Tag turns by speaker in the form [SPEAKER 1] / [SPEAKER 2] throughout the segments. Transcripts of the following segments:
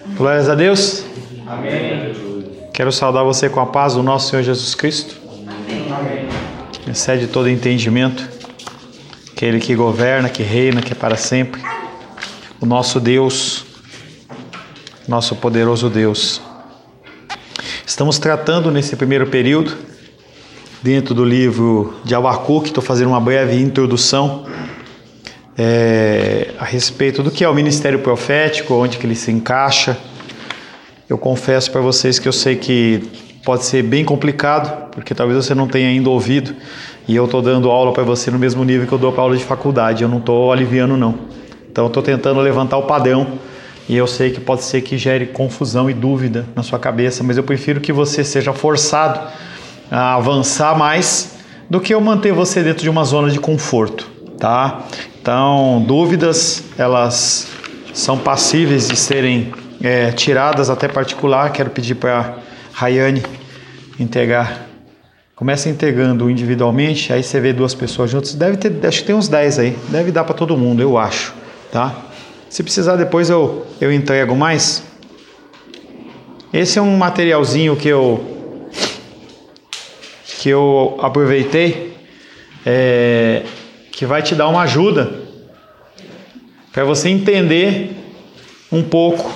[SPEAKER 1] Glórias a Deus.
[SPEAKER 2] Amém.
[SPEAKER 1] Quero saudar você com a paz do nosso Senhor Jesus Cristo.
[SPEAKER 2] Amém.
[SPEAKER 1] Que excede todo entendimento. Aquele que governa, que reina, que é para sempre. O nosso Deus, nosso poderoso Deus. Estamos tratando nesse primeiro período, dentro do livro de Abacuque, estou fazendo uma breve introdução a respeito do que é o ministério profético, onde que ele se encaixa. Eu confesso para vocês que eu sei que pode ser bem complicado, porque talvez você não tenha ainda ouvido, e eu estou dando aula para você no mesmo nível que eu dou para aula de faculdade, eu não estou aliviando não. Então eu estou tentando levantar o padrão, e eu sei que pode ser que gere confusão e dúvida na sua cabeça, mas eu prefiro que você seja forçado a avançar mais do que eu manter você dentro de uma zona de conforto, tá? Então, dúvidas, elas são passíveis de serem tiradas até particular. Quero pedir para a Rayane integrar. Começa integrando individualmente, aí você vê duas pessoas juntas. Deve ter, acho que tem uns 10 aí. Deve dar para todo mundo, eu acho, tá? Se precisar depois eu entrego mais. Esse é um materialzinho que eu aproveitei, que vai te dar uma ajuda para você entender um pouco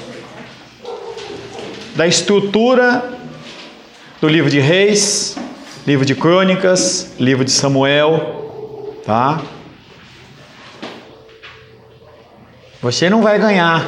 [SPEAKER 1] da estrutura do livro de Reis, livro de Crônicas, livro de Samuel, tá? Você não vai ganhar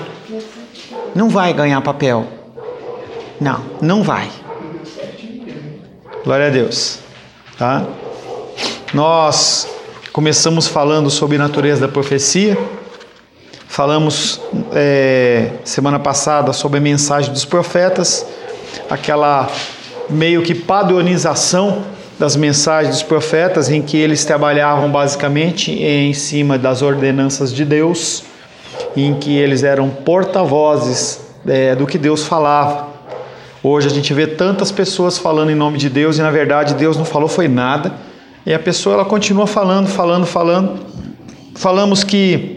[SPEAKER 1] papel. Não vai. Glória a Deus, tá? Nós começamos falando sobre a natureza da profecia. Falamos semana passada sobre a mensagem dos profetas, aquela meio que padronização das mensagens dos profetas, em que eles trabalhavam basicamente em cima das ordenanças de Deus, em que eles eram porta-vozes do que Deus falava. Hoje a gente vê tantas pessoas falando em nome de Deus e na verdade Deus não falou foi nada, e a pessoa ela continua falando. Falamos que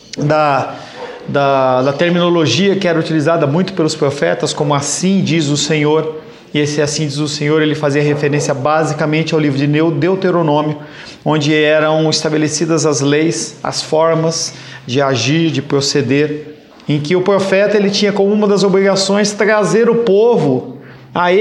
[SPEAKER 1] da terminologia que era utilizada muito pelos profetas, como assim diz o Senhor, e esse assim diz o Senhor, ele fazia referência basicamente ao livro de Deuteronômio, onde eram estabelecidas as leis, as formas de agir, de proceder, em que o profeta ele tinha como uma das obrigações trazer o povo a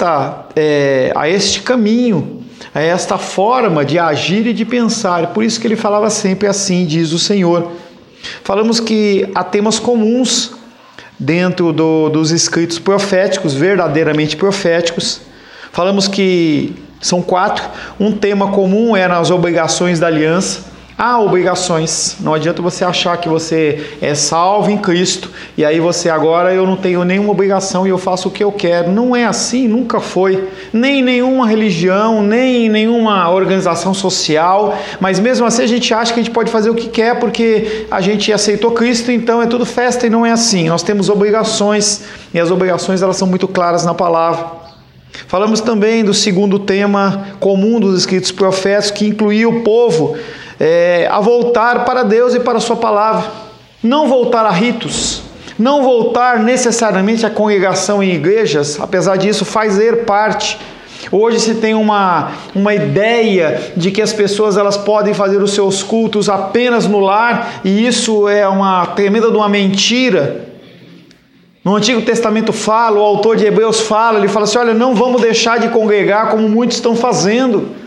[SPEAKER 1] este caminho, a esta forma de agir e de pensar. Por isso que ele falava sempre assim diz o Senhor. Falamos que há temas comuns dentro dos escritos proféticos, verdadeiramente proféticos. Falamos que são 4. Um tema comum eram as obrigações da aliança. Há obrigações. Não adianta você achar que você é salvo em Cristo e aí você agora eu não tenho nenhuma obrigação e eu faço o que eu quero. Não é assim, nunca foi. Nem nenhuma religião, nem nenhuma organização social. Mas mesmo assim a gente acha que a gente pode fazer o que quer porque a gente aceitou Cristo, então é tudo festa e não é assim. Nós temos obrigações e as obrigações elas são muito claras na palavra. Falamos também do segundo tema comum dos escritos proféticos que incluía o povo a voltar para Deus e para a sua palavra, não voltar a ritos, não voltar necessariamente à congregação em igrejas, apesar disso fazer parte. Hoje se tem uma ideia de que as pessoas elas podem fazer os seus cultos apenas no lar, e isso é uma tremenda de uma mentira. No Antigo Testamento fala, o autor de Hebreus fala, ele fala assim, olha, não vamos deixar de congregar como muitos estão fazendo.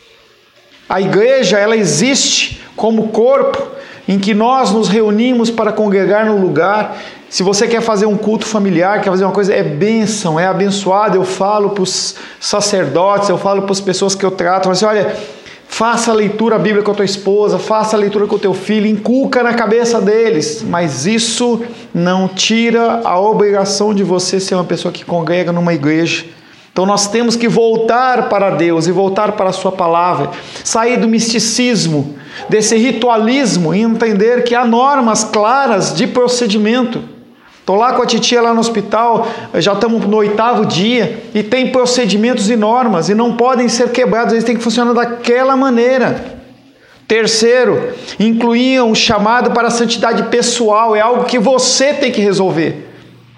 [SPEAKER 1] A igreja, ela existe como corpo em que nós nos reunimos para congregar no lugar. Se você quer fazer um culto familiar, quer fazer uma coisa, é bênção, é abençoado. Eu falo para os sacerdotes, eu falo para as pessoas que eu trato, eu falo assim, olha, faça a leitura bíblica com a tua esposa, faça a leitura com o teu filho, inculca na cabeça deles, mas isso não tira a obrigação de você ser uma pessoa que congrega numa igreja. Então nós temos que voltar para Deus e voltar para a sua palavra, sair do misticismo, desse ritualismo e entender que há normas claras de procedimento. Estou lá com a titia lá no hospital, já estamos no 8º dia e tem procedimentos e normas e não podem ser quebrados, eles têm que funcionar daquela maneira. Terceiro, incluía um chamado para a santidade pessoal, é algo que você tem que resolver.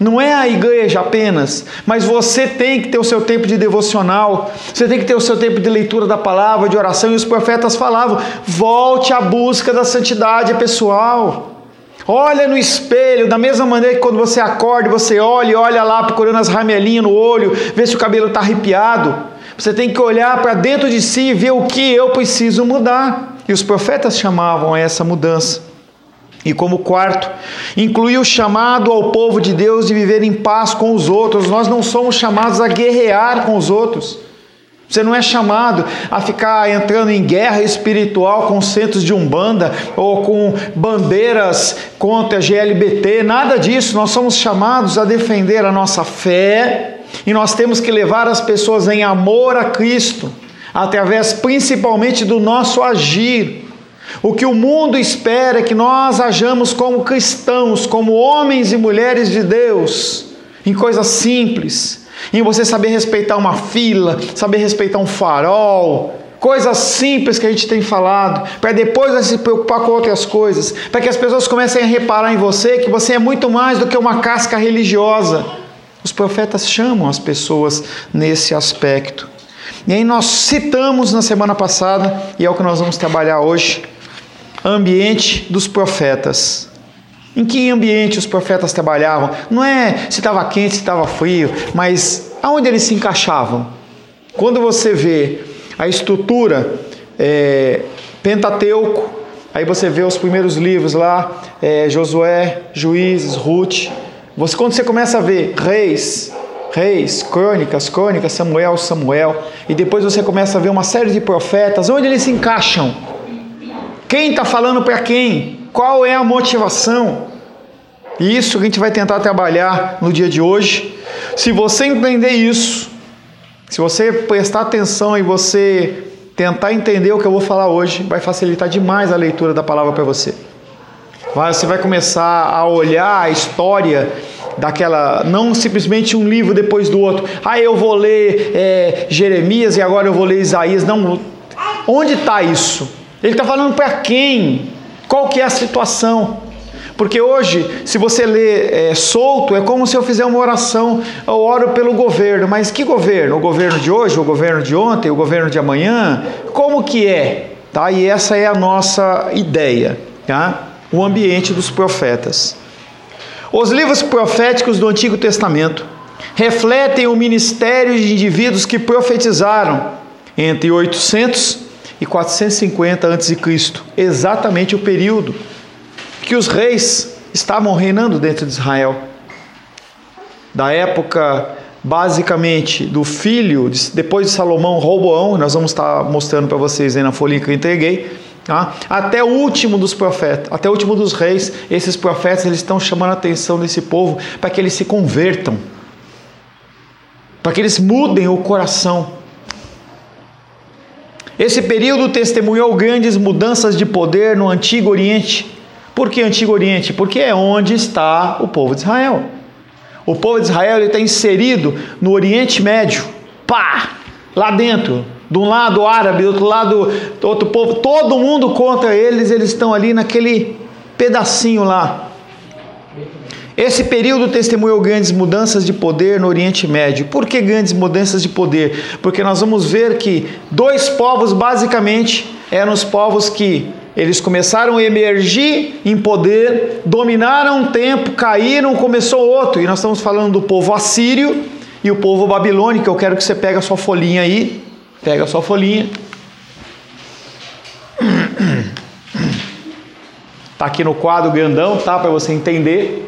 [SPEAKER 1] Não é a igreja apenas, mas você tem que ter o seu tempo de devocional, você tem que ter o seu tempo de leitura da palavra, de oração, e os profetas falavam, volte à busca da santidade pessoal. Olha no espelho, da mesma maneira que quando você acorda, você olha lá procurando as ramelinhas no olho, vê se o cabelo está arrepiado. Você tem que olhar para dentro de si e ver o que eu preciso mudar. E os profetas chamavam a essa mudança. E como quarto, incluir o chamado ao povo de Deus de viver em paz com os outros. Nós não somos chamados a guerrear com os outros. Você não é chamado a ficar entrando em guerra espiritual com centros de umbanda ou com bandeiras contra GLBT, nada disso. Nós somos chamados a defender a nossa fé e nós temos que levar as pessoas em amor a Cristo, através principalmente do nosso agir. O que o mundo espera é que nós hajamos como cristãos, como homens e mulheres de Deus, em coisas simples, em você saber respeitar uma fila, saber respeitar um farol, coisas simples que a gente tem falado, para depois você se preocupar com outras coisas, para que as pessoas comecem a reparar em você que você é muito mais do que uma casca religiosa. Os profetas chamam as pessoas nesse aspecto. E aí nós citamos na semana passada, e é o que nós vamos trabalhar hoje, ambiente dos profetas. Em que ambiente os profetas trabalhavam? Não é se estava quente, se estava frio, mas aonde eles se encaixavam? Quando você vê a estrutura Pentateuco, aí você vê os primeiros livros lá, Josué, Juízes, Ruth. Quando você começa a ver Reis, Crônicas, Samuel, e depois você começa a ver uma série de profetas, onde eles se encaixam? Quem está falando para quem? Qual é a motivação? E isso que a gente vai tentar trabalhar no dia de hoje. Se você entender isso, se você prestar atenção e você tentar entender o que eu vou falar hoje, vai facilitar demais a leitura da palavra para você. Você vai começar a olhar a história daquela, não simplesmente um livro depois do outro. Eu vou ler Jeremias e agora eu vou ler Isaías. Não, onde está isso? Ele está falando para quem? Qual que é a situação? Porque hoje, se você lê solto, é como se eu fizer uma oração. Eu oro pelo governo, mas que governo? O governo de hoje, o governo de ontem, o governo de amanhã? Como que é? Tá? E essa é a nossa ideia, tá? O ambiente dos profetas. Os livros proféticos do Antigo Testamento refletem o ministério de indivíduos que profetizaram entre 800 e 450 a.C., exatamente o período que os reis estavam reinando dentro de Israel. Da época, basicamente, do filho, depois de Salomão, Roboão, nós vamos estar mostrando para vocês aí na folhinha que eu entreguei, tá? Até o último dos profetas, até o último dos reis. Esses profetas, eles estão chamando a atenção desse povo para que eles se convertam, para que eles mudem o coração. Esse período testemunhou grandes mudanças de poder no Antigo Oriente. Por que Antigo Oriente? Porque é onde está o povo de Israel. O povo de Israel está inserido no Oriente Médio. Lá dentro. De um lado árabe, do outro lado outro povo. Todo mundo contra eles, eles estão ali naquele pedacinho lá. Esse período testemunhou grandes mudanças de poder no Oriente Médio. Por que grandes mudanças de poder? Porque nós vamos ver que dois povos basicamente eram os povos que eles começaram a emergir em poder, dominaram um tempo, caíram, começou outro. E nós estamos falando do povo assírio e o povo babilônico. Eu quero que você pegue a sua folhinha aí. Pega a sua folhinha. Está aqui no quadro grandão, tá? Para você entender.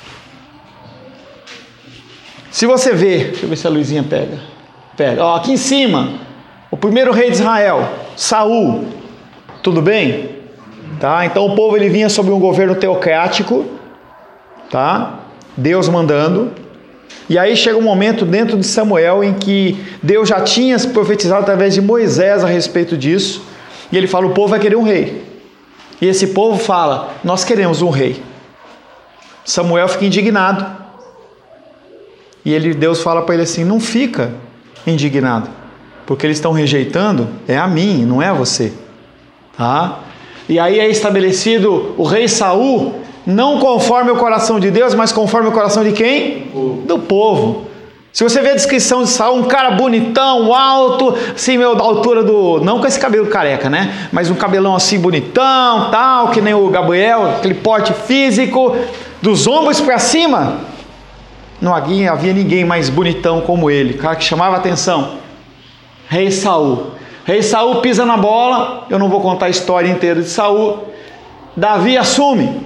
[SPEAKER 1] Se você ver, deixa eu ver se a luzinha pega. Ó, aqui em cima, o primeiro rei de Israel, Saul. Tudo bem? Tá? Então o povo ele vinha sob um governo teocrático, tá? Deus mandando. E aí chega um momento dentro de Samuel em que Deus já tinha se profetizado através de Moisés a respeito disso. E ele fala, o povo vai querer um rei. E esse povo fala, nós queremos um rei. Samuel fica indignado. E Deus fala para ele assim, não fica indignado, porque eles estão rejeitando, é a mim, não é a você. Tá? E aí é estabelecido o rei Saul, Não conforme o coração de Deus, mas conforme o coração de quem? Do povo. Se você vê a descrição de Saul, um cara bonitão, alto, assim, da altura do... Não com esse cabelo careca, né? Mas um cabelão assim bonitão, tal, que nem o Gabriel, aquele porte físico, dos ombros para cima. Não havia ninguém mais bonitão como ele, cara que chamava a atenção. Rei Saul. Rei Saul pisa na bola, eu não vou contar a história inteira de Saul. Davi assume.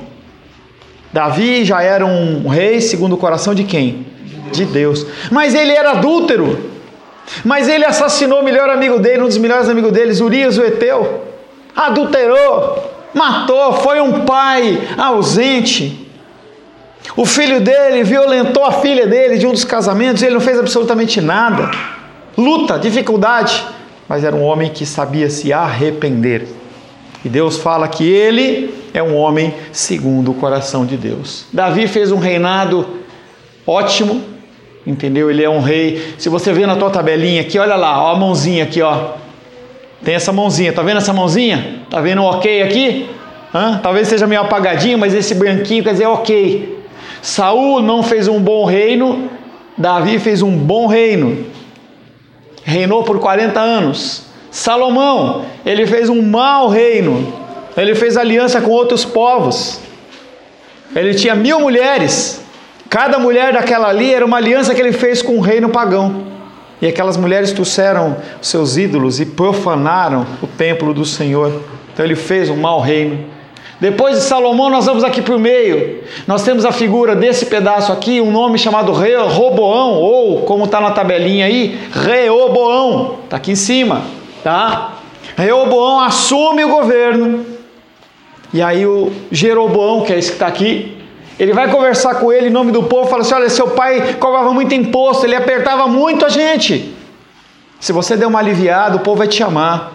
[SPEAKER 1] Davi já era um rei segundo o coração de quem? De Deus. Mas ele era adúltero. Mas ele assassinou o melhor amigo dele, um dos melhores amigos deles, Urias o Heteu. Adulterou, matou, foi um pai ausente. O filho dele violentou a filha dele de um dos casamentos, ele não fez absolutamente nada. Luta, dificuldade, mas era um homem que sabia se arrepender. E Deus fala que ele é um homem segundo o coração de Deus. Davi fez um reinado ótimo, entendeu? Ele é um rei. Se você vê na tua tabelinha aqui, olha lá, ó, a mãozinha aqui, ó. Tem essa mãozinha, tá vendo essa mãozinha? Tá vendo o ok aqui? Talvez seja meio apagadinho, mas esse branquinho quer dizer ok. Saul não fez um bom reino, Davi fez um bom reino. Reinou por 40 anos. Salomão, ele fez um mau reino. Ele fez aliança com outros povos. Ele tinha 1000 mulheres. Cada mulher daquela ali era uma aliança que ele fez com um reino pagão. E aquelas mulheres trouxeram os seus ídolos e profanaram o templo do Senhor. Então ele fez um mau reino. Depois de Salomão, nós vamos aqui para o meio. Nós temos a figura desse pedaço aqui, um nome chamado Rehoboão, ou como está na tabelinha aí, Rehoboão. Está aqui em cima, tá? Rehoboão assume o governo. E aí o Jeroboão, que é esse que está aqui, ele vai conversar com ele em nome do povo, fala assim: olha, seu pai cobrava muito imposto, ele apertava muito a gente. Se você der uma aliviada, o povo vai te amar.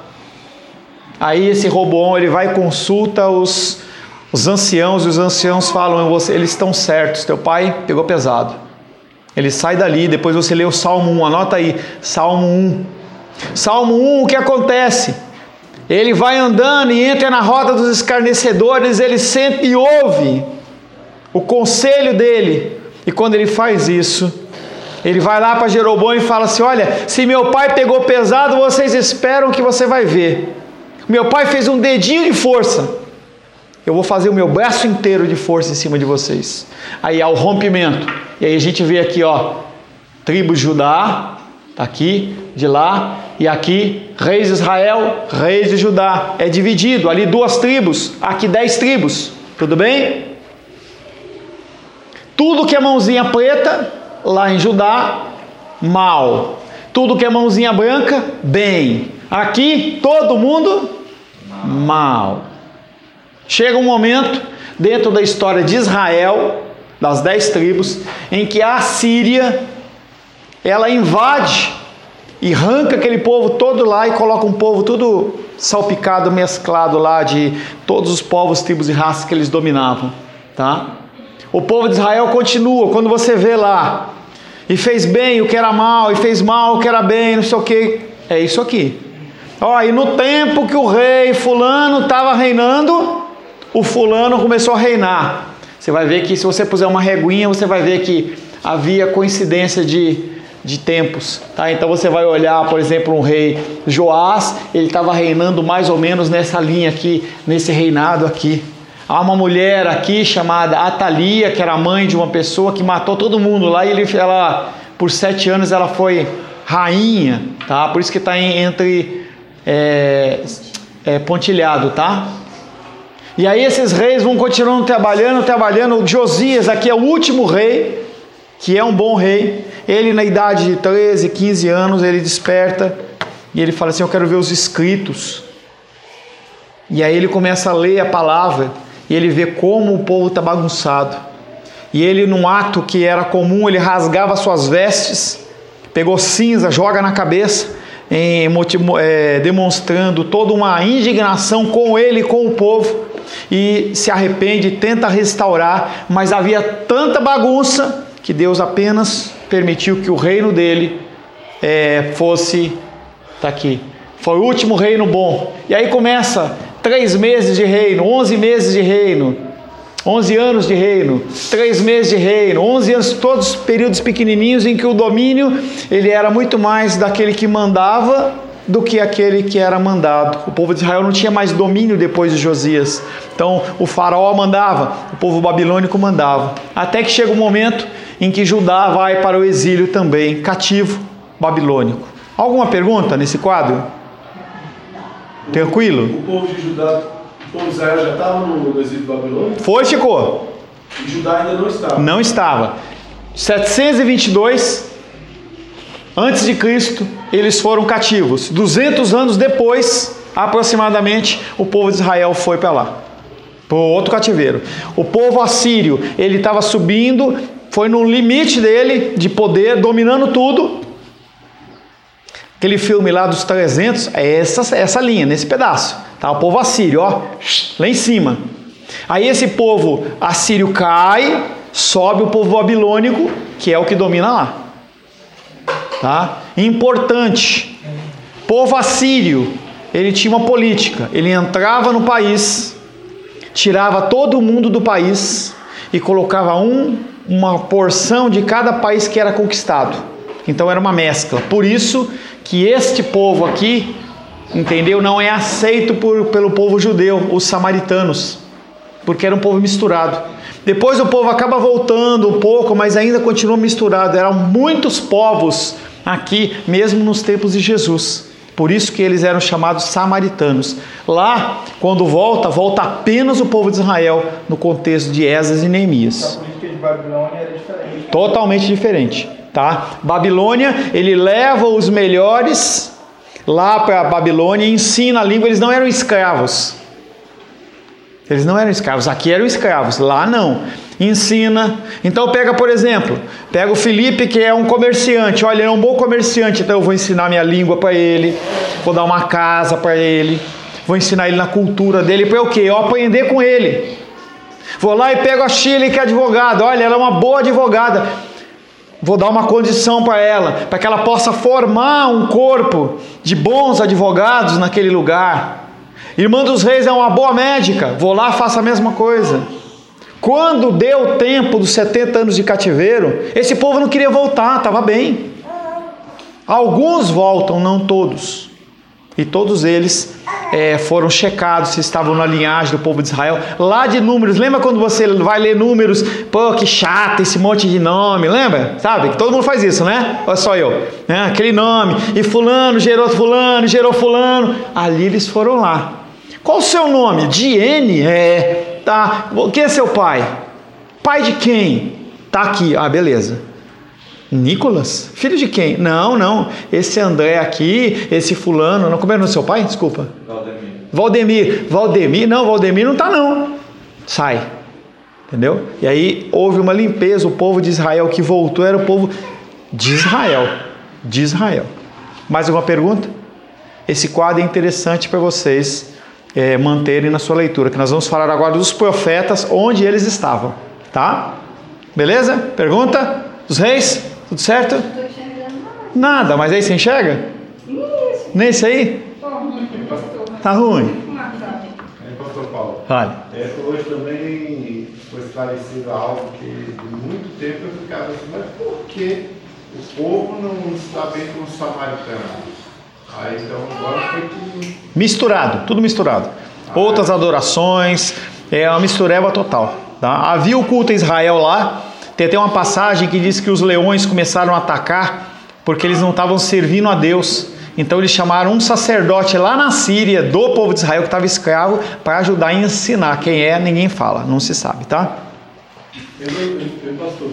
[SPEAKER 1] Aí esse Roboão, ele vai e consulta os anciãos, e os anciãos falam: eles estão certos, teu pai pegou pesado. Ele sai dali, depois você lê o Salmo 1, anota aí, Salmo 1. Salmo 1, o que acontece? Ele vai andando e entra na roda dos escarnecedores, ele senta e ouve o conselho dele. E quando ele faz isso, ele vai lá para Jeroboão e fala assim: olha, se meu pai pegou pesado, vocês esperam que você vai ver. Meu pai fez um dedinho de força, eu vou fazer o meu braço inteiro de força em cima de vocês. Aí há o rompimento. E aí a gente vê aqui, ó, tribo de Judá, tá aqui, de lá, e aqui, reis de Israel, reis de Judá. É dividido, ali 2 tribos, aqui 10 tribos. Tudo bem? Tudo que é mãozinha preta, lá em Judá, mal. Tudo que é mãozinha branca, bem. Aqui, todo mundo, mal. Chega um momento, dentro da história de Israel, das 10 tribos, em que a Assíria, ela invade e arranca aquele povo todo lá e coloca um povo tudo salpicado, mesclado lá de todos os povos, tribos e raças que eles dominavam, tá? O povo de Israel continua, quando você vê lá, e fez bem o que era mal, e fez mal o que era bem, não sei o que, é isso aqui. Ó, e no tempo que o rei fulano estava reinando, o fulano começou a reinar. Você vai ver que se você puser uma reguinha, você vai ver que havia coincidência de tempos, tá? Então você vai olhar, por exemplo, um rei Joás, ele estava reinando mais ou menos nessa linha aqui, nesse reinado aqui. Há uma mulher aqui chamada Atalia, que era mãe de uma pessoa que matou todo mundo lá, e ela, por 7 anos ela foi rainha, tá? Por isso que está entre pontilhado, tá? E aí esses reis vão continuando trabalhando. Josias aqui é o último rei, que é um bom rei. Ele, na idade de 13, 15 anos, ele desperta e ele fala assim: eu quero ver os escritos. E aí ele começa a ler a palavra e ele vê como o povo está bagunçado. E ele, num ato que era comum, ele rasgava suas vestes, pegou cinza, joga na cabeça, demonstrando toda uma indignação com ele e com o povo, e se arrepende, tenta restaurar, mas havia tanta bagunça que Deus apenas permitiu que o reino dele fosse, tá aqui, foi o último reino bom. E aí começa 3 meses de reino, 11 meses de reino, 11 anos de reino, 3 meses de reino, 11 anos, todos períodos pequenininhos em que o domínio ele era muito mais daquele que mandava do que aquele que era mandado. O povo de Israel não tinha mais domínio depois de Josias. Então o faraó mandava, o povo babilônico mandava. Até que chega um momento em que Judá vai para o exílio também, cativo babilônico. Alguma pergunta nesse quadro? Tranquilo?
[SPEAKER 3] O povo de Judá, o povo de Israel já estava no exílio babilônico?
[SPEAKER 1] Foi, ficou.
[SPEAKER 3] E Judá ainda não estava?
[SPEAKER 1] Não estava. 722 antes de Cristo, eles foram cativos. 200 anos depois, aproximadamente, o povo de Israel foi para lá, para outro cativeiro. O povo assírio, ele estava subindo, foi no limite dele de poder, dominando tudo. Aquele filme lá dos 300, é essa linha, nesse pedaço. Tá? O povo assírio, ó, lá em cima. Aí esse povo assírio cai, sobe o povo babilônico, que é o que domina lá. Tá? Importante, povo assírio, ele tinha uma política, ele entrava no país, tirava todo mundo do país e colocava uma porção de cada país que era conquistado. Então era uma mescla. Por isso que este povo aqui, entendeu, não é aceito pelo povo judeu, os samaritanos, porque era um povo misturado. Depois o povo acaba voltando um pouco, mas ainda continua misturado. Eram muitos povos aqui, mesmo nos tempos de Jesus. Por isso que eles eram chamados samaritanos. Lá, quando volta apenas o povo de Israel, no contexto de Esdras e Neemias.
[SPEAKER 2] A política de Babilônia era diferente.
[SPEAKER 1] Totalmente diferente, tá? Babilônia, ele leva os melhores lá para a Babilônia e ensina a língua. Eles não eram escravos. Eles não eram escravos. Aqui eram escravos. Lá não. Ensina. Então pega, por exemplo, pega o Felipe, que é um comerciante. Olha, ele é um bom comerciante, então eu vou ensinar minha língua para ele, vou dar uma casa para ele, vou ensinar ele na cultura dele, para o quê? Eu aprender com ele. Vou lá e pego a Shirley, que é advogada. Olha, ela é uma boa advogada. Vou dar uma condição para ela, para que ela possa formar um corpo de bons advogados naquele lugar. Irmã dos Reis é uma boa médica. Vou lá, faço a mesma coisa. Quando deu o tempo dos 70 anos de cativeiro, esse povo não queria voltar, estava bem. Alguns voltam, não todos. E todos eles foram checados se estavam na linhagem do povo de Israel. Lá de Números, lembra quando você vai ler Números? Pô, que chato esse monte de nome, lembra? Sabe? Que todo mundo faz isso, né? Olha só eu. Né? Aquele nome. E fulano gerou fulano. Ali eles foram lá. Qual o seu nome? Diene? Tá. Quem é seu pai? Pai de quem? Tá aqui. Ah, beleza. Nicolas? Filho de quem? Não. Esse André aqui, esse fulano. Não, como é o nome do seu pai? Desculpa. Valdemir. Não, Valdemir não tá não. Sai. Entendeu? E aí houve uma limpeza. O povo de Israel que voltou era o povo de Israel. De Israel. Mais alguma pergunta? Esse quadro é interessante para vocês manterem na sua leitura, que nós vamos falar agora dos profetas, onde eles estavam, tá? Beleza? Pergunta? Dos reis? Tudo certo?
[SPEAKER 4] Não estou enxergando
[SPEAKER 1] Nada, mas aí você enxerga?
[SPEAKER 4] Isso.
[SPEAKER 1] Nesse aí? Tá ruim?
[SPEAKER 3] Pastor Paulo,
[SPEAKER 1] Vale.
[SPEAKER 3] hoje também foi esclarecido algo que de muito tempo eu ficava assim, mas por que o povo não está bem com os samaritanos? Aí então agora foi tudo
[SPEAKER 1] Tudo misturado. Outras adorações, uma mistureba total. Tá? Havia o culto em Israel lá. Tem até uma passagem que diz que os leões começaram a atacar porque eles não estavam servindo a Deus. Então eles chamaram um sacerdote lá na Síria, do povo de Israel, que estava escravo, para ajudar a ensinar. Quem é, ninguém fala, não se sabe, tá?
[SPEAKER 3] Pastor,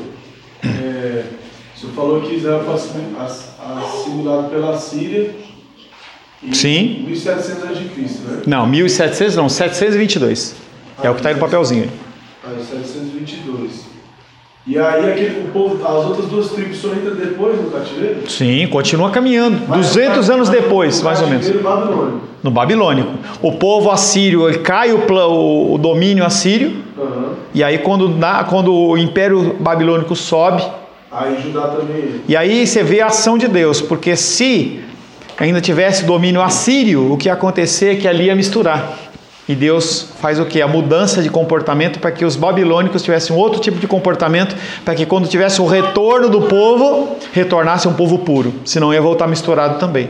[SPEAKER 3] o senhor falou que Israel foi assimilado pela Síria em
[SPEAKER 1] Sim.
[SPEAKER 3] 1700 a.C., né?
[SPEAKER 1] Não, 1700 não, 722. É o que está aí no papelzinho.
[SPEAKER 3] 722. E aí o povo, as outras duas tribos só entram depois no cativeiro?
[SPEAKER 1] Sim, continua caminhando. 200 anos depois, mais ou menos.
[SPEAKER 3] Babilônico.
[SPEAKER 1] No babilônico. O povo assírio, cai o domínio assírio.
[SPEAKER 3] Uhum.
[SPEAKER 1] E aí quando o império babilônico sobe.
[SPEAKER 3] Aí Judá também.
[SPEAKER 1] E aí você vê a ação de Deus. Porque se ainda tivesse domínio assírio, o que ia acontecer é que ali ia misturar. E Deus faz o quê? A mudança de comportamento para que os babilônicos tivessem outro tipo de comportamento, para que quando tivesse o retorno do povo, retornasse um povo puro, senão ia voltar misturado também.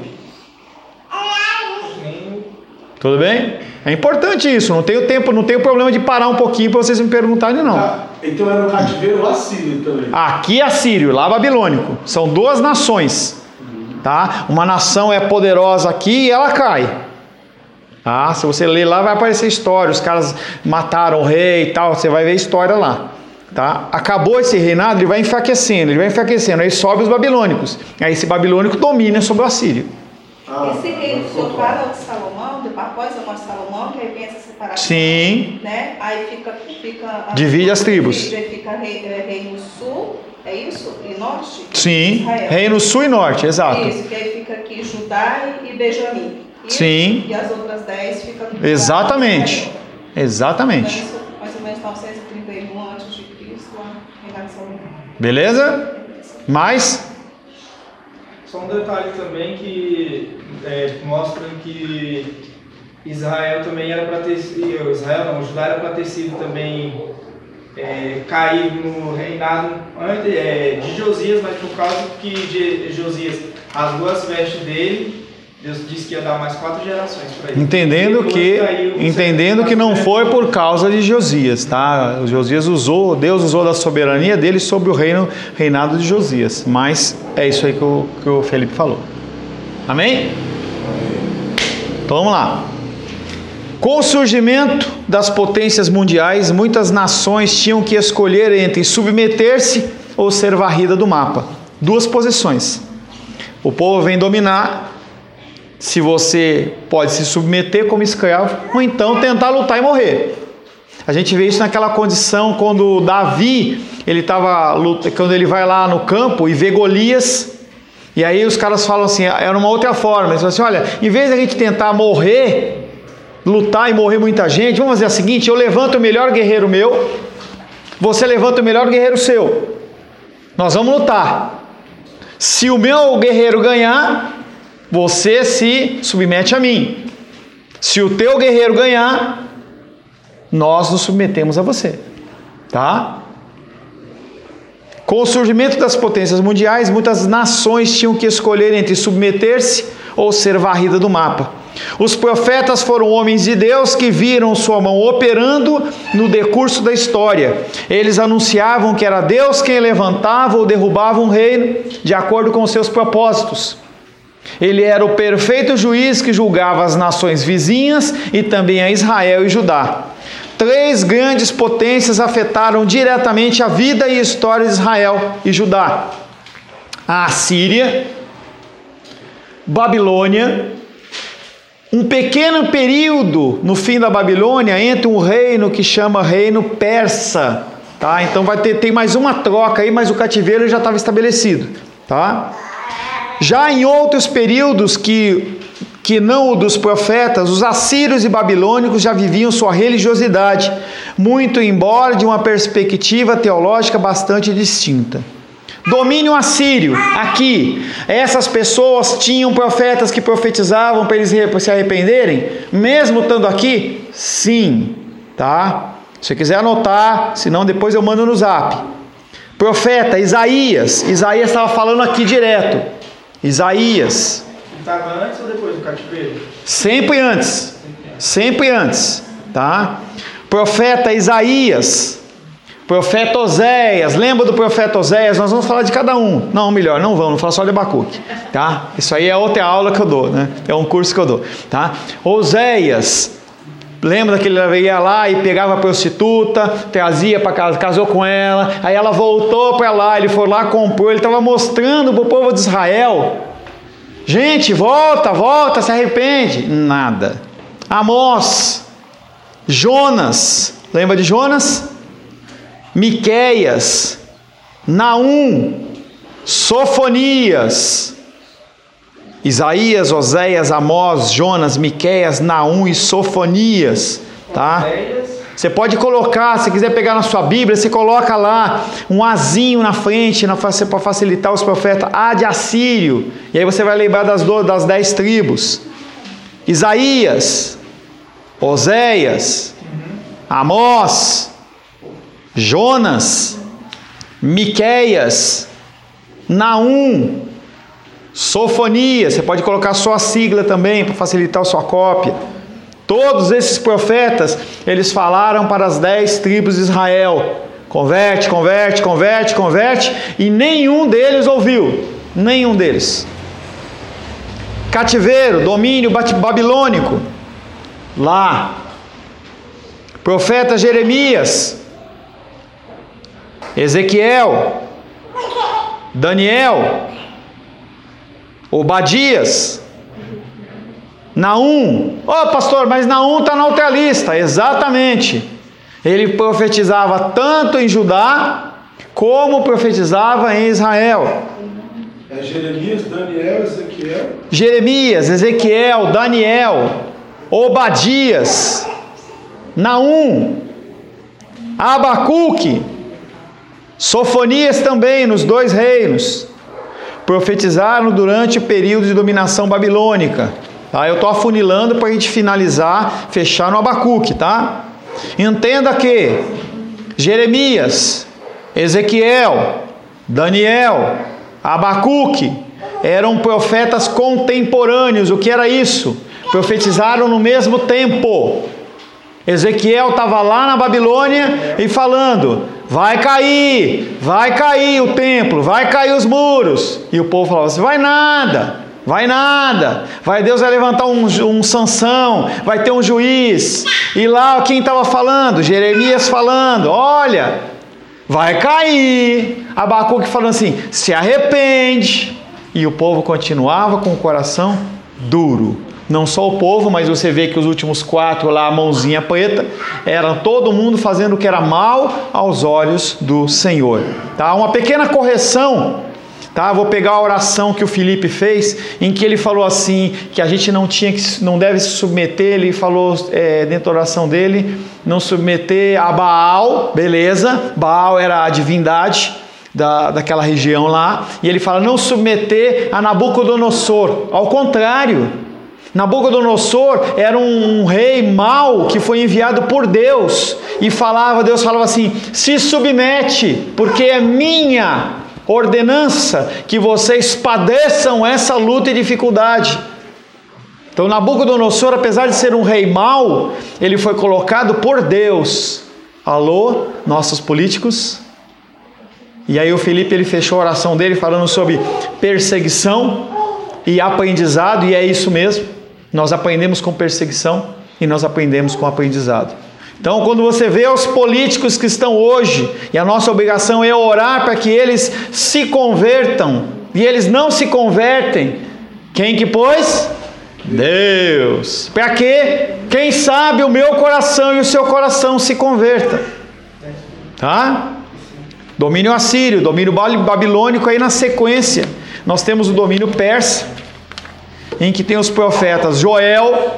[SPEAKER 1] Tudo bem? É importante isso, não tenho tempo, não tenho problema de parar um pouquinho para vocês me perguntarem não.
[SPEAKER 3] Então era o cativeiro assírio também.
[SPEAKER 1] Aqui é assírio, lá babilônico. São duas nações, tá? Uma nação é poderosa aqui e ela cai. Ah, se você ler lá vai aparecer história, os caras mataram o rei e tal, você vai ver história lá, tá? Acabou esse reinado, ele vai enfraquecendo, aí sobe os babilônicos, aí esse babilônico domina sobre o assírio.
[SPEAKER 4] Esse reino soprado de Salomão, após a morte de Salomão, que aí pensa separar.
[SPEAKER 1] Sim.
[SPEAKER 4] Né? Aí fica
[SPEAKER 1] divide as tribos.
[SPEAKER 4] Aí fica reino sul, é isso? E norte?
[SPEAKER 1] Sim,
[SPEAKER 4] Israel.
[SPEAKER 1] reino sul e norte, exato.
[SPEAKER 4] Isso, que aí fica aqui Judá e Benjamim.
[SPEAKER 1] Sim.
[SPEAKER 4] E as outras 10 ficam no
[SPEAKER 1] exatamente. Exatamente.
[SPEAKER 4] Então, isso, mais ou menos 931 a.C., reinado de Salomão.
[SPEAKER 1] Beleza? Mais?
[SPEAKER 2] Só um detalhe também que mostra que Israel também era para ter sido, Judá era para ter sido também caído no reinado de Josias, mas por causa que de Josias rasgou as vestes dele, Deus disse que ia dar mais 4 gerações para ele.
[SPEAKER 1] Entendendo que não foi por causa de Josias, tá? Deus usou da soberania dele sobre o reinado de Josias. Mas é isso aí que o Felipe falou. Amém? Então vamos lá. Com o surgimento das potências mundiais, muitas nações tinham que escolher entre submeter-se ou ser varrida do mapa. Duas posições. O povo vem dominar. Se você pode se submeter como escravo, ou então tentar lutar e morrer. A gente vê isso naquela condição quando Davi, quando ele vai lá no campo e vê Golias, e aí os caras falam assim, era uma outra forma, eles falam assim, olha, em vez de a gente tentar morrer, lutar e morrer muita gente, vamos fazer o seguinte, eu levanto o melhor guerreiro meu, você levanta o melhor guerreiro seu, nós vamos lutar. Se o meu guerreiro ganhar, você se submete a mim. Se o teu guerreiro ganhar, nós nos submetemos a você. Tá? Com o surgimento das potências mundiais, muitas nações tinham que escolher entre submeter-se ou ser varrida do mapa. Os profetas foram homens de Deus que viram sua mão operando no decurso da história. Eles anunciavam que era Deus quem levantava ou derrubava um reino de acordo com os seus propósitos. Ele era o perfeito juiz que julgava as nações vizinhas e também a Israel e Judá. 3 grandes potências afetaram diretamente a vida e a história de Israel e Judá: a Assíria, Babilônia, um pequeno período no fim da Babilônia entre um reino que chama reino persa, tá? Então tem mais uma troca aí, mas o cativeiro já estava estabelecido, tá? Já em outros períodos que não o dos profetas, os assírios e babilônicos já viviam sua religiosidade, muito embora de uma perspectiva teológica bastante distinta. Domínio assírio, aqui, essas pessoas tinham profetas que profetizavam para eles se arrependerem, mesmo estando aqui? Sim, tá? Se você quiser anotar, senão depois eu mando no zap. Profeta Isaías estava falando aqui direto. Isaías.
[SPEAKER 2] Estava antes ou depois do cativeiro?
[SPEAKER 1] Sempre antes, tá? Profeta Isaías, profeta Oséias, lembra do profeta Oséias? Nós vamos falar de cada um. Não, melhor, não vamos falar só de Abacuque, tá? Isso aí é outra aula que eu dou, né? É um curso que eu dou, tá? Oséias, lembra que ele ia lá e pegava a prostituta, trazia para casa, casou com ela, aí ela voltou para lá, ele foi lá, comprou, ele estava mostrando para o povo de Israel, gente, volta, se arrepende, nada. Amós, Jonas, lembra de Jonas? Miqueias, Naum, Sofonias, Isaías, Oséias, Amós, Jonas, Miqueias, Naum e Sofonias, tá? Você pode colocar, se quiser pegar na sua Bíblia, você coloca lá um azinho na frente para facilitar os profetas, de Assírio, e aí você vai lembrar das 10 tribos. Isaías, Oséias, Amós, Jonas, Miqueias, Naum, Sofonias. Você pode colocar só a sigla também para facilitar a sua cópia. Todos esses profetas, eles falaram para as 10 tribos de Israel: converte, converte, converte, converte, e nenhum deles ouviu, nenhum deles. Cativeiro, domínio babilônico, lá. Profeta Jeremias, Ezequiel, Daniel, Obadias, Naum. Pastor, mas Naum está na outra lista. Exatamente. Ele profetizava tanto em Judá, como profetizava em Israel.
[SPEAKER 3] É Jeremias, Daniel, Ezequiel.
[SPEAKER 1] Jeremias, Ezequiel, Daniel, Obadias, Naum, Abacuque, Sofonias também, nos 2 reinos. Profetizaram durante o período de dominação babilônica. Tá? Eu estou afunilando para a gente finalizar, fechar no Abacuque, tá? Entenda que Jeremias, Ezequiel, Daniel, Abacuque eram profetas contemporâneos. O que era isso? Profetizaram no mesmo tempo. Ezequiel estava lá na Babilônia e falando: vai cair o templo, vai cair os muros. E o povo falava assim: vai nada, Deus vai levantar um Sansão, vai ter um juiz. E lá quem estava falando? Jeremias falando: olha, vai cair. Abacuque falando assim: se arrepende. E o povo continuava com o coração duro. Não só o povo, mas você vê que os últimos 4 lá, a mãozinha preta, era todo mundo fazendo o que era mal aos olhos do Senhor. Tá? Uma pequena correção, tá? Vou pegar a oração que o Felipe fez, em que ele falou assim, que a gente não deve se submeter. Ele falou dentro da oração dele, não submeter a Baal, beleza? Baal era a divindade daquela região lá, e ele fala não submeter a Nabucodonosor. Ao contrário, Nabucodonosor era um rei mau que foi enviado por Deus, e Deus falava assim: se submete, porque é minha ordenança que vocês padeçam essa luta e dificuldade. Então Nabucodonosor, apesar de ser um rei mau, ele foi colocado por Deus. Alô, nossos políticos? E aí o Felipe, ele fechou a oração dele falando sobre perseguição e aprendizado, e é isso mesmo. Nós aprendemos com perseguição e nós aprendemos com aprendizado. Então, quando você vê os políticos que estão hoje, e a nossa obrigação é orar para que eles se convertam, e eles não se convertem, quem que pôs? Deus. Para quê? Quem sabe o meu coração e o seu coração se converta. Tá? Domínio assírio, domínio babilônico, aí na sequência nós temos o domínio persa, em que tem os profetas Joel,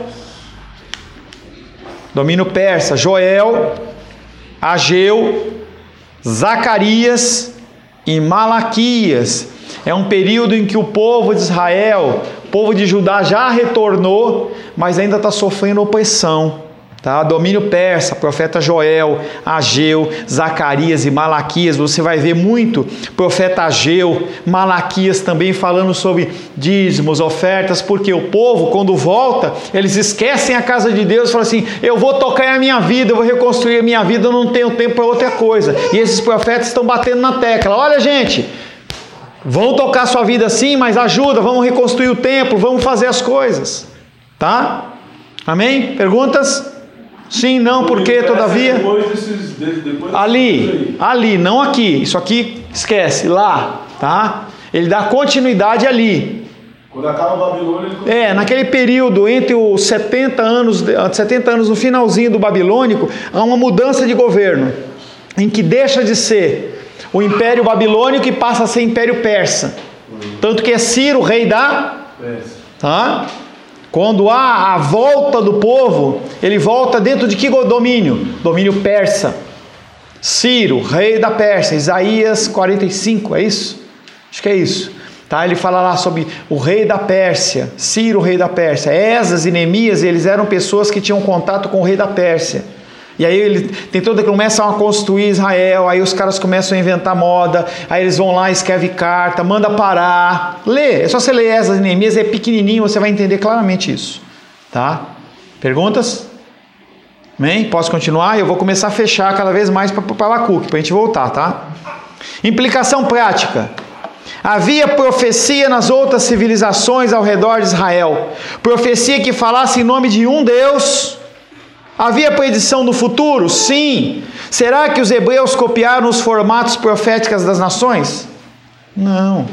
[SPEAKER 1] domínio persa, Joel, Ageu, Zacarias e Malaquias. É um período em que o povo de Israel, o povo de Judá já retornou, mas ainda está sofrendo opressão. Tá? Domínio persa, profeta Joel, Ageu, Zacarias e Malaquias. Você vai ver muito profeta Ageu, Malaquias também falando sobre dízimos, ofertas, porque o povo, quando volta, eles esquecem a casa de Deus e falam assim: eu vou tocar a minha vida, eu vou reconstruir a minha vida, eu não tenho tempo para outra coisa. E esses profetas estão batendo na tecla: olha, gente, vão tocar a sua vida sim, mas ajuda, vamos reconstruir o templo, vamos fazer as coisas. Tá? Amém? Perguntas? Sim, não, porque todavia. Ali, não aqui. Isso aqui esquece, lá, tá? Ele dá continuidade ali.
[SPEAKER 3] Quando acaba a Babilônia, ele...
[SPEAKER 1] naquele período entre os 70 anos no finalzinho do babilônico, há uma mudança de governo, em que deixa de ser o Império Babilônico e passa a ser Império Persa. Tanto que é Ciro, rei da Pérsia. Tá? Quando há a volta do povo, ele volta dentro de que domínio? Domínio persa. Ciro, rei da Pérsia. Isaías 45, é isso? Acho que é isso. Tá? Ele fala lá sobre o rei da Pérsia, Ciro, rei da Pérsia. Esdras e Neemias, eles eram pessoas que tinham contato com o rei da Pérsia. E aí ele tem todo que começam a construir Israel, aí os caras começam a inventar moda, aí eles vão lá, escreve carta, manda parar. Lê, é só você ler Esdras e Neemias, é pequenininho, você vai entender claramente isso. Tá? Perguntas? Amém? Posso continuar? Eu vou começar a fechar cada vez mais para Abacuque, para a gente voltar, tá? Implicação prática. Havia profecia nas outras civilizações ao redor de Israel. Profecia que falasse em nome de um Deus. Havia predição do futuro? Sim. Será que os hebreus copiaram os formatos proféticos das nações? Não.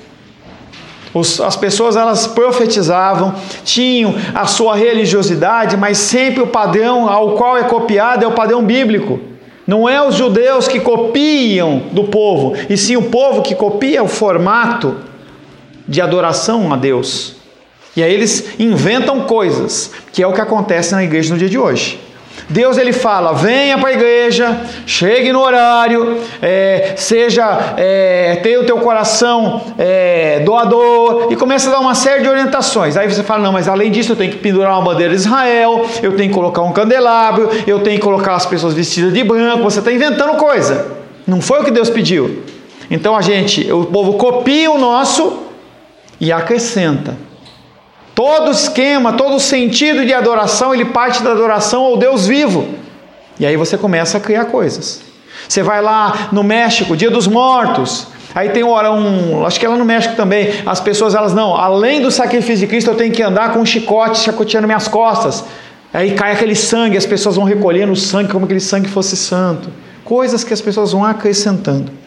[SPEAKER 1] As pessoas, elas profetizavam, tinham a sua religiosidade, mas sempre o padrão ao qual é copiado é o padrão bíblico. Não é os judeus que copiam do povo, e sim o povo que copia o formato de adoração a Deus. E aí eles inventam coisas, que é o que acontece na igreja no dia de hoje. Deus, ele fala, venha para a igreja, chegue no horário, tenha o teu coração doador, e começa a dar uma série de orientações. Aí você fala, não, mas além disso eu tenho que pendurar uma bandeira de Israel, eu tenho que colocar um candelabro, eu tenho que colocar as pessoas vestidas de branco. Você está inventando coisa, não foi o que Deus pediu. Então o povo copia o nosso e acrescenta. Todo esquema, todo sentido de adoração, ele parte da adoração ao Deus vivo. E aí você começa a criar coisas. Você vai lá no México, Dia dos Mortos. Aí tem acho que é lá no México também. As pessoas, além do sacrifício de Cristo, eu tenho que andar com um chicote chacoteando minhas costas. Aí cai aquele sangue, as pessoas vão recolhendo o sangue como aquele sangue fosse santo. Coisas que as pessoas vão acrescentando.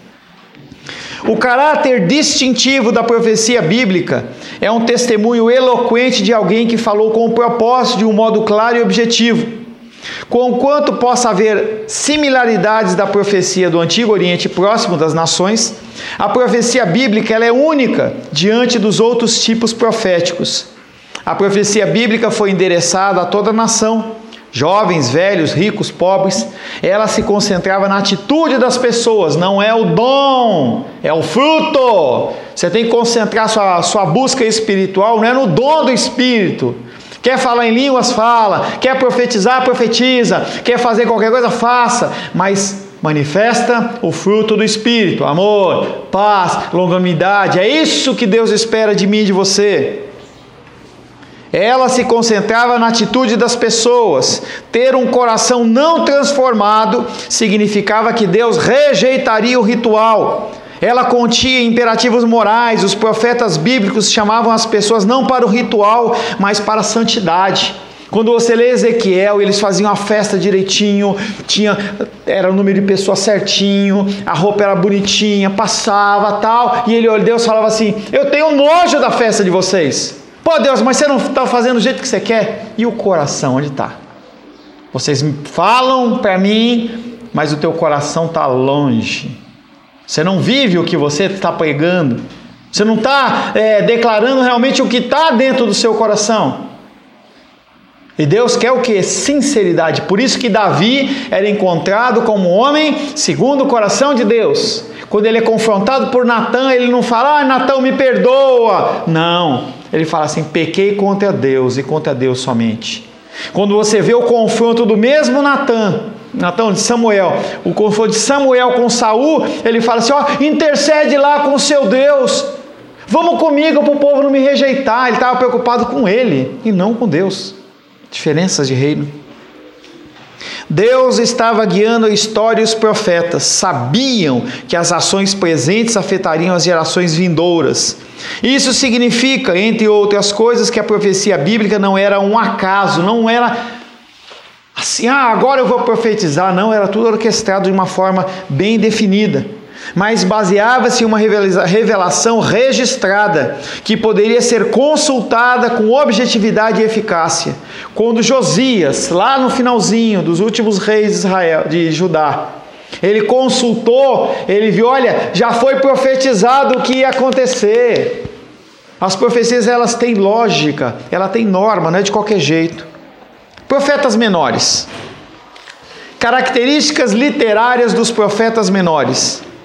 [SPEAKER 1] O caráter distintivo da profecia bíblica é um testemunho eloquente de alguém que falou com o propósito de um modo claro e objetivo. Conquanto possa haver similaridades da profecia do Antigo Oriente Próximo das nações, a profecia bíblica ela é única diante dos outros tipos proféticos. A profecia bíblica foi endereçada a toda a nação, jovens, velhos, ricos, pobres. Ela se concentrava na atitude das pessoas, não é o dom, é o fruto. Você tem que concentrar sua busca espiritual, não é no dom do Espírito. Quer falar em línguas? Fala. Quer profetizar? Profetiza. Quer fazer qualquer coisa? Faça. Mas manifesta o fruto do Espírito, amor, paz, longanimidade. É isso que Deus espera de mim e de você. Ela se concentrava na atitude das pessoas. Ter um coração não transformado significava que Deus rejeitaria o ritual. Ela continha imperativos morais. Os profetas bíblicos chamavam as pessoas não para o ritual, mas para a santidade. Quando você lê Ezequiel, eles faziam a festa direitinho, era o número de pessoas certinho, a roupa era bonitinha, passava tal, e Deus falava assim, eu tenho nojo da festa de vocês. Pô Deus, mas você não está fazendo do jeito que você quer? E o coração, onde está? Vocês falam para mim, mas o teu coração está longe. Você não vive o que você está pregando. Você não está declarando realmente o que está dentro do seu coração. E Deus quer o quê? Sinceridade. Por isso que Davi era encontrado como homem segundo o coração de Deus. Quando ele é confrontado por Natã, ele não fala, Natã, me perdoa. Não. Ele fala assim, pequei contra Deus e contra Deus somente. Quando você vê o confronto do mesmo Natã de Samuel, o confronto de Samuel com Saul, ele fala assim, intercede lá com o seu Deus. Vamos comigo para o povo não me rejeitar. Ele estava preocupado com ele e não com Deus. Diferenças de reino. Deus estava guiando a história e os profetas sabiam que as ações presentes afetariam as gerações vindouras. Isso significa, entre outras coisas, que a profecia bíblica não era um acaso, não era assim, agora eu vou profetizar. Não, era tudo orquestrado de uma forma bem definida. Mas baseava-se em uma revelação registrada, que poderia ser consultada com objetividade e eficácia. Quando Josias, lá no finalzinho dos últimos reis de Judá, ele consultou, ele viu, olha, já foi profetizado o que ia acontecer. As profecias, elas têm lógica, ela tem norma, não é de qualquer jeito. Profetas menores. Características literárias dos profetas menores.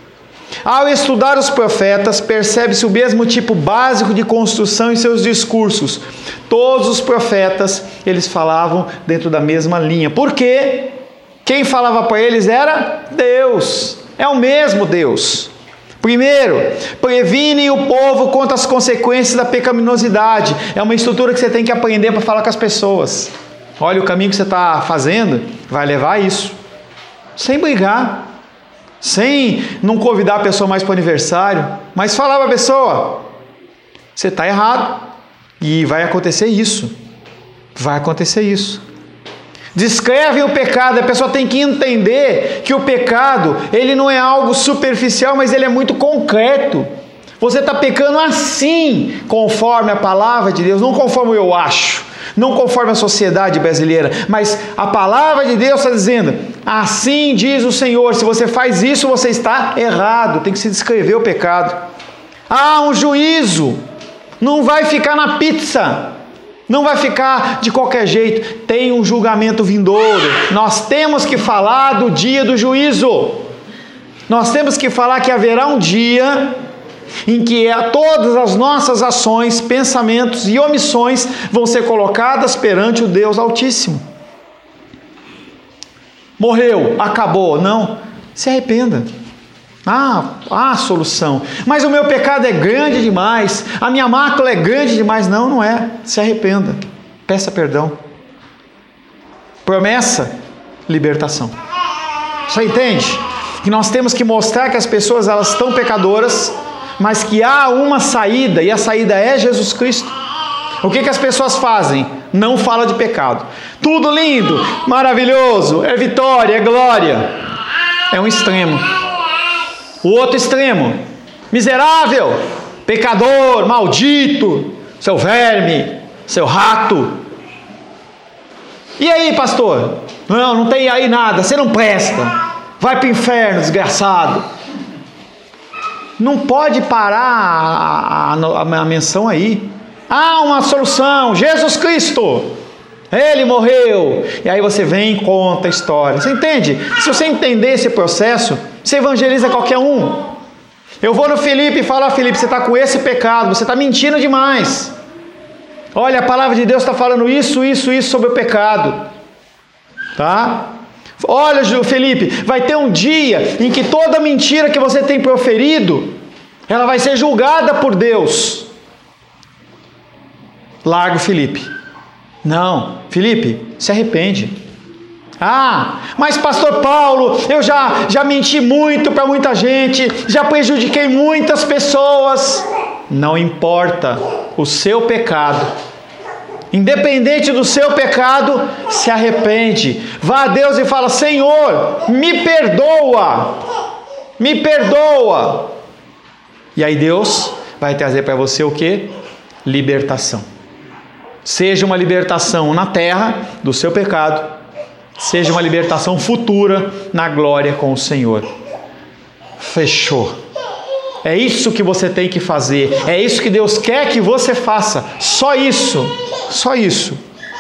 [SPEAKER 1] Ao estudar os profetas, percebe-se o mesmo tipo básico de construção em seus discursos. Todos os profetas, eles falavam dentro da mesma linha. Por quê? Quem falava para eles era Deus. É o mesmo Deus. Primeiro, previne o povo contra as consequências da pecaminosidade. É uma estrutura que você tem que aprender para falar com as pessoas. Olha, o caminho que você está fazendo vai levar a isso. Sem brigar. Sem não convidar a pessoa mais para o aniversário. Mas falar para a pessoa, você está errado. E vai acontecer isso. Vai acontecer isso. Descreve o pecado. A pessoa tem que entender que o pecado, ele não é algo superficial, mas ele é muito concreto. Você está pecando assim, conforme a palavra de Deus, não conforme eu acho, não conforme a sociedade brasileira, mas a palavra de Deus está dizendo, assim diz o Senhor, se você faz isso, você está errado. Tem que se descrever o pecado. Há um juízo, não vai ficar na pizza, não vai ficar de qualquer jeito, tem um julgamento vindouro. Nós temos que falar do dia do juízo. Nós temos que falar que haverá um dia em que todas as nossas ações, pensamentos e omissões vão ser colocadas perante o Deus Altíssimo. Morreu, acabou, não, se arrependa. Há solução. Mas o meu pecado é grande demais, a minha mácula é grande demais. Não, não é. Se arrependa, peça perdão. Promessa, libertação. Você entende? Que nós temos que mostrar que as pessoas elas estão pecadoras, mas que há uma saída, e a saída é Jesus Cristo. O que as pessoas fazem? Não fala de pecado. Tudo lindo, maravilhoso, é vitória, é glória. É um extremo. O outro extremo, miserável, pecador, maldito, seu verme, seu rato. E aí, pastor? Não tem aí nada, você não presta. Vai para o inferno, desgraçado. Não pode parar a menção aí. Há uma solução, Jesus Cristo. Ele morreu. E aí você vem e conta a história. Você entende? Se você entender esse processo, você evangeliza qualquer um. Eu vou no Felipe e falo, Felipe, você está com esse pecado, você está mentindo demais. Olha, a palavra de Deus está falando isso sobre o pecado. Tá? Olha, Felipe, vai ter um dia em que toda mentira que você tem proferido, ela vai ser julgada por Deus. Larga o Felipe. Não, Felipe, se arrepende. Mas pastor Paulo, eu já menti muito para muita gente, já prejudiquei muitas pessoas. Não importa o seu pecado. Independente do seu pecado, se arrepende. Vá a Deus e fala, Senhor, me perdoa. Me perdoa. E aí Deus vai trazer para você o quê? Libertação. Seja uma libertação na terra do seu pecado, seja uma libertação futura na glória com o Senhor. Fechou. É isso que você tem que fazer. É isso que Deus quer que você faça. Só isso. Só isso.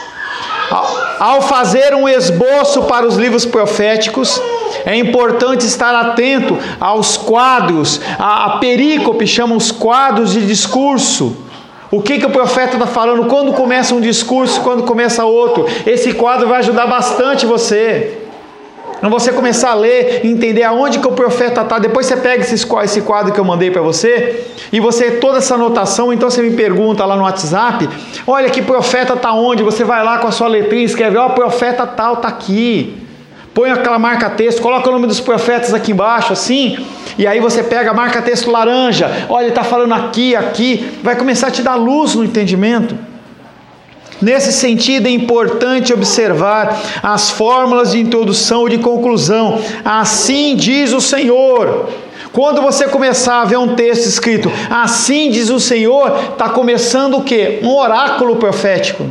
[SPEAKER 1] Ao fazer um esboço para os livros proféticos, é importante estar atento aos quadros. A perícope chama os quadros de discurso. O que o profeta está falando? Quando começa um discurso, quando começa outro. Esse quadro vai ajudar bastante você. Quando você começar a ler, entender aonde que o profeta está, depois você pega esse quadro que eu mandei para você, e você, toda essa anotação, então você me pergunta lá no WhatsApp, olha que profeta está onde? Você vai lá com a sua letrinha e escreve, profeta tal está aqui. Põe aquela marca-texto, coloca o nome dos profetas aqui embaixo, assim, e aí você pega a marca-texto laranja, olha, ele está falando aqui, vai começar a te dar luz no entendimento. Nesse sentido, é importante observar as fórmulas de introdução e de conclusão. Assim diz o Senhor. Quando você começar a ver um texto escrito, assim diz o Senhor, está começando o quê? Um oráculo profético.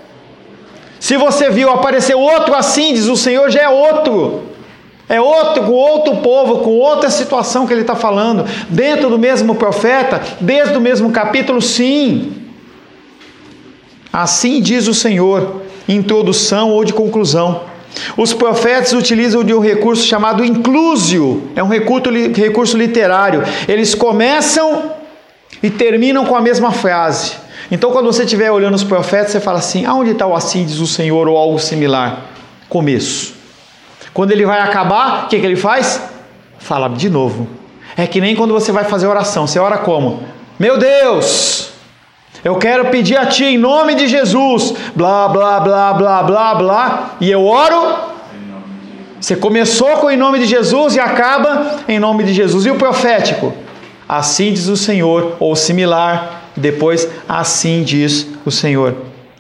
[SPEAKER 1] Se você viu aparecer outro assim, diz o Senhor, já é outro. É outro, com outro povo, com outra situação que ele está falando. Dentro do mesmo profeta, desde o mesmo capítulo, sim. Assim diz o Senhor, introdução ou de conclusão. Os profetas utilizam de um recurso chamado inclusio, é um recurso literário. Eles começam e terminam com a mesma frase. Então, quando você estiver olhando os profetas, você fala assim: aonde está o assim diz o Senhor, ou algo similar? Começo. Quando ele vai acabar, o que ele faz? Fala de novo. É que nem quando você vai fazer oração. Você ora como? Meu Deus, eu quero pedir a Ti em nome de Jesus, blá, blá, blá, blá, blá, blá, e eu oro. Você começou com em nome de Jesus e acaba em nome de Jesus. E o profético? Assim diz o Senhor, ou similar, depois assim diz o Senhor.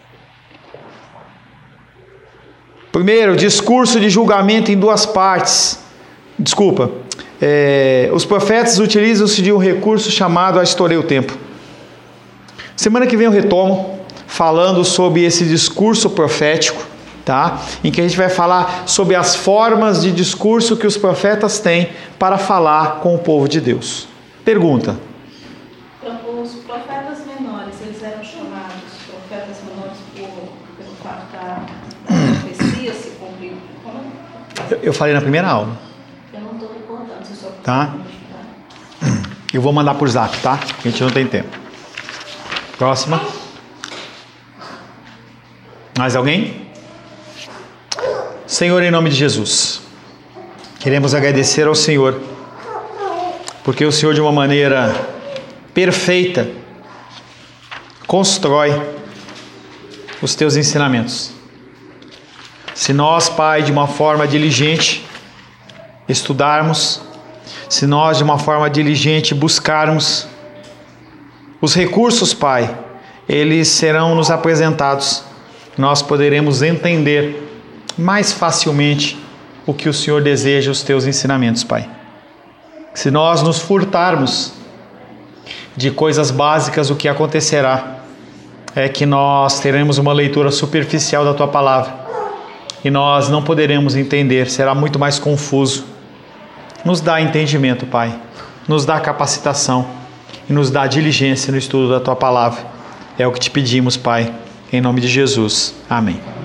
[SPEAKER 1] Primeiro, discurso de julgamento em duas partes. Os profetas utilizam-se de um recurso chamado estourei o tempo. Semana que vem eu retomo falando sobre esse discurso profético, tá? Em que a gente vai falar sobre as formas de discurso que os profetas têm para falar com o povo de Deus. Pergunta.
[SPEAKER 4] Os profetas menores, eles eram chamados profetas menores pelo fato da profecia se cumprir?
[SPEAKER 1] Eu falei na primeira aula.
[SPEAKER 4] Eu não estou recordando, se só
[SPEAKER 1] tá? Eu vou mandar por zap, tá? A gente não tem tempo. Próxima. Mais alguém? Senhor, em nome de Jesus, queremos agradecer ao Senhor, porque o Senhor, de uma maneira perfeita, constrói os teus ensinamentos. Se nós, Pai, de uma forma diligente estudarmos, se nós de uma forma diligente buscarmos os recursos, Pai, eles serão nos apresentados. Nós poderemos entender mais facilmente o que o Senhor deseja, os teus ensinamentos, Pai. Se nós nos furtarmos de coisas básicas, o que acontecerá é que nós teremos uma leitura superficial da tua palavra e nós não poderemos entender, será muito mais confuso. Nos dá entendimento, Pai, nos dá capacitação e nos dá diligência no estudo da tua palavra. É o que te pedimos, Pai, em nome de Jesus. Amém.